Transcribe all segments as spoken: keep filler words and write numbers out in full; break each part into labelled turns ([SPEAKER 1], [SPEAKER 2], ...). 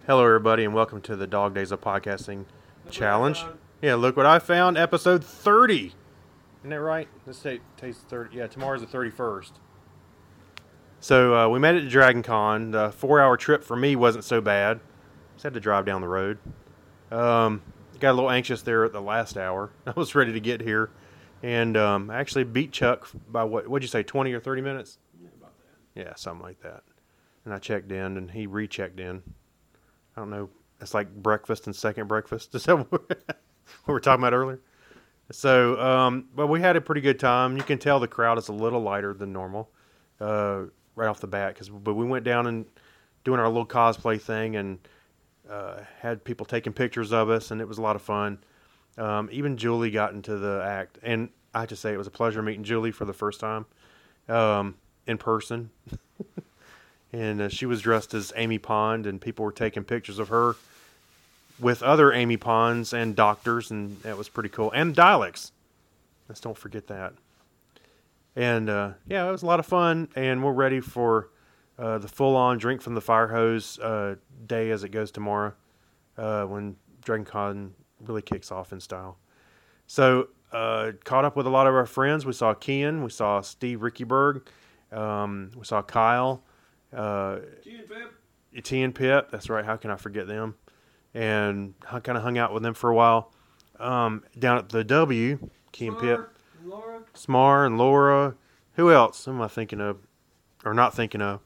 [SPEAKER 1] Hello, everybody, and welcome to the Dog Days of Podcasting Challenge. Yeah, look what I found, episode thirty. Isn't that right? Let's say taste thirty. Yeah, tomorrow's the thirty-first. So uh, we made it to Dragon Con. The four-hour trip for me wasn't so bad. Just had to drive down the road. Um, got a little anxious there at the last hour. I was ready to get here, and um, I actually beat Chuck by what? What'd you say? Twenty or thirty minutes?
[SPEAKER 2] Yeah, about that.
[SPEAKER 1] Yeah, something like that. And I checked in, and he rechecked in. I don't know. It's like breakfast and second breakfast. Is that what we were talking about earlier? So, um, but we had a pretty good time. You can tell the crowd is a little lighter than normal uh, right off the bat. Cause, but we went down and doing our little cosplay thing and uh, had people taking pictures of us, and it was a lot of fun. Um, even Julie got into the act. And I have to say, it was a pleasure meeting Julie for the first time um, in person. And uh, she was dressed as Amy Pond, and people were taking pictures of her with other Amy Ponds and doctors, and that was pretty cool. And Daleks. Let's don't forget that. And, uh, yeah, it was a lot of fun, and we're ready for uh, the full-on drink from the fire hose uh, day as it goes tomorrow uh, when Dragon Con really kicks off in style. So, uh, caught up with a lot of our friends. We saw Kian. We saw Steve Rickyberg. Um, we saw Kyle. Uh,
[SPEAKER 2] T and Pip.
[SPEAKER 1] T and Pip, that's right. How can I forget them? And I kind of hung out with them for a while. Um, down at the W, Key and Pip,
[SPEAKER 2] Laura.
[SPEAKER 1] Smar and Laura. Who else who am I thinking of, or not thinking of?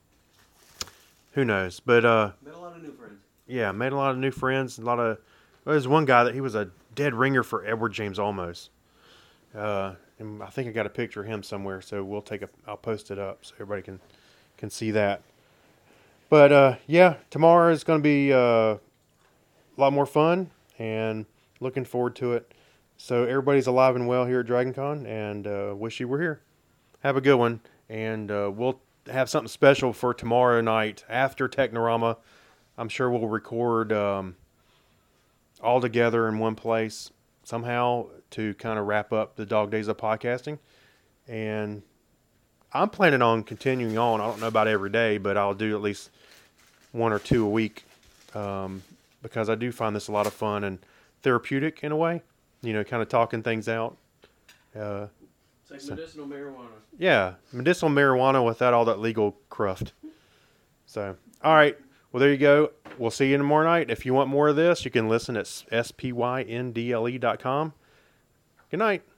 [SPEAKER 1] Who knows? But uh,
[SPEAKER 2] Met a lot of new friends.
[SPEAKER 1] Yeah, made a lot of new friends. A lot of well, there's one guy that he was a dead ringer for Edward James Olmos. Uh, and I think I got a picture of him somewhere, so we'll take a. I'll post it up so everybody can. can see that. But uh, yeah, tomorrow is going to be uh, a lot more fun and looking forward to it. So everybody's alive and well here at Dragon Con, and uh, wish you were here. Have a good one, and uh, we'll have something special for tomorrow night after Technorama. I'm sure we'll record um, all together in one place somehow to kind of wrap up the Dog Days of Podcasting. And I'm planning on continuing on. I don't know about every day, but I'll do at least one or two a week um, because I do find this a lot of fun and therapeutic in a way. You know, kind of talking things out. Uh,
[SPEAKER 2] It's like
[SPEAKER 1] so,
[SPEAKER 2] medicinal marijuana.
[SPEAKER 1] Yeah, medicinal marijuana without all that legal cruft. So, all right. Well, there you go. We'll see you tomorrow night. If you want more of this, you can listen at S P Y N D L E dot com. Good night.